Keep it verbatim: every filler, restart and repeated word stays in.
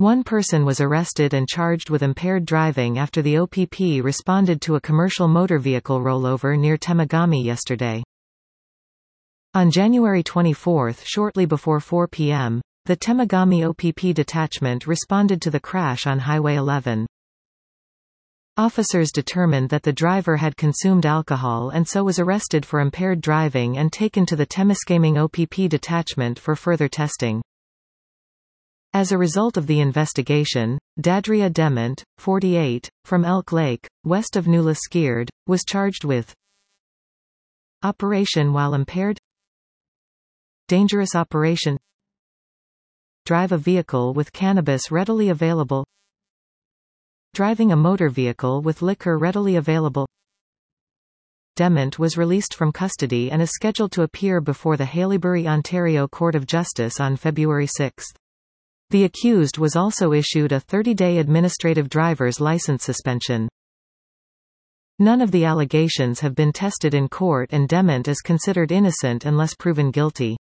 One person was arrested and charged with impaired driving after the O P P responded to a commercial motor vehicle rollover near Temagami yesterday. On January twenty-fourth, shortly before four p m, the Temagami O P P detachment responded to the crash on Highway eleven. Officers determined that the driver had consumed alcohol and so was arrested for impaired driving and taken to the Temiskaming O P P detachment for further testing. As a result of the investigation, Dadria Dement, forty-eight, from Elk Lake, west of Nula Skierd, was charged with operation while impaired, dangerous operation, drive a vehicle with cannabis readily available, driving a motor vehicle with liquor readily available. Dement was released from custody and is scheduled to appear before the Haileybury, Ontario Court of Justice on February sixth. The accused was also issued a thirty-day administrative driver's license suspension. None of the allegations have been tested in court and Dement is considered innocent unless proven guilty.